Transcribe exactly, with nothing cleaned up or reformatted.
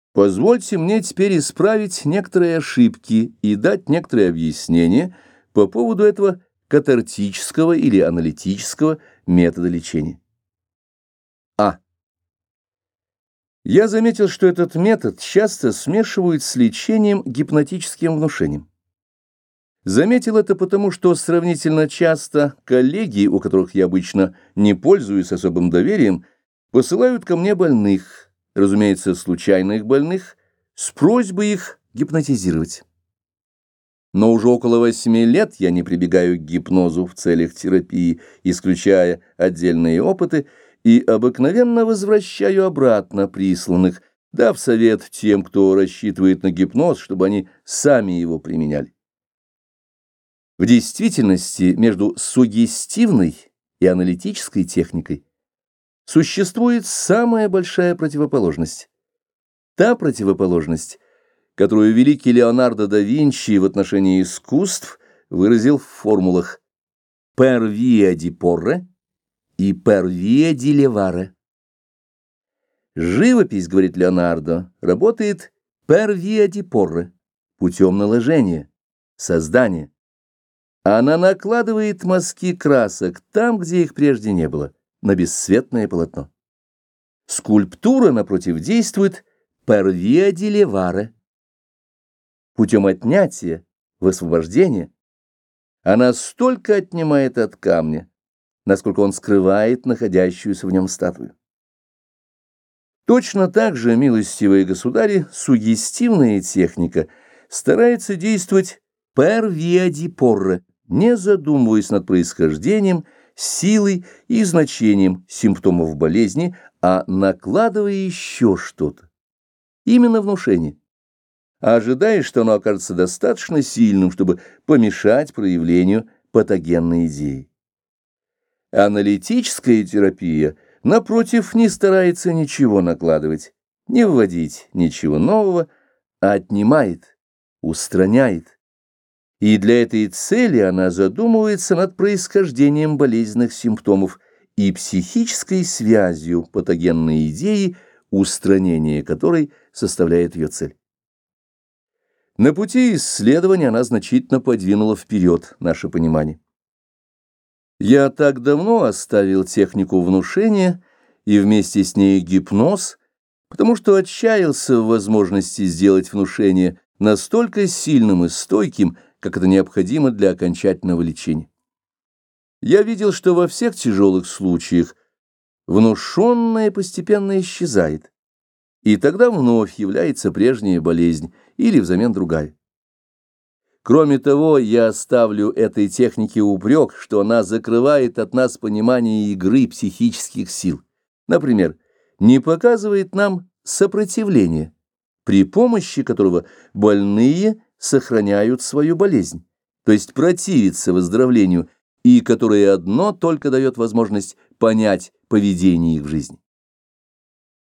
Позвольте мне теперь исправить некоторые ошибки и дать некоторые объяснения по поводу этого катартического или аналитического метода лечения. А. Я заметил, что этот метод часто смешивают с лечением гипнотическим внушением. Заметил это потому, что сравнительно часто коллеги, у которых я обычно не пользуюсь особым доверием, посылают ко мне больных, разумеется, случайных больных, с просьбой их гипнотизировать. Но уже около восьми лет я не прибегаю к гипнозу в целях терапии, исключая отдельные опыты, и обыкновенно возвращаю обратно присланных, дав совет тем, кто рассчитывает на гипноз, чтобы они сами его применяли. В действительности между суггестивной и аналитической техникой существует самая большая противоположность. Та противоположность, которую великий Леонардо да Винчи в отношении искусств выразил в формулах «per via di porre» и «per via di levare». Живопись, говорит Леонардо, работает «per via di porre» путем наложения, создания. Она накладывает мазки красок там, где их прежде не было, на бесцветное полотно. Скульптура, напротив, действует per via di levare. Путем отнятия, высвобождения, она столько отнимает от камня, насколько он скрывает находящуюся в нем статую. Точно так же, милостивые государи, суггестивная техника старается действовать per via di porre, не задумываясь над происхождением, силой и значением симптомов болезни, а накладывая еще что-то. Именно внушение. Ожидая, что оно окажется достаточно сильным, чтобы помешать проявлению патогенной идеи. Аналитическая терапия, напротив, не старается ничего накладывать, не вводить ничего нового, а отнимает, устраняет. И для этой цели она задумывается над происхождением болезненных симптомов и психической связью патогенной идеи, устранение которой составляет ее цель. На пути исследования она значительно подвинула вперед наше понимание. Я так давно оставил технику внушения и вместе с ней гипноз, потому что отчаялся в возможности сделать внушение настолько сильным и стойким, как это необходимо для окончательного лечения. Я видел, что во всех тяжелых случаях внушенное постепенно исчезает, и тогда вновь является прежняя болезнь или взамен другая. Кроме того, я ставлю этой технике упрек, что она закрывает от нас понимание игры психических сил. Например, не показывает нам сопротивление, при помощи которого больные сохраняют свою болезнь, то есть противятся выздоровлению, и которое одно только дает возможность понять поведение их в жизни.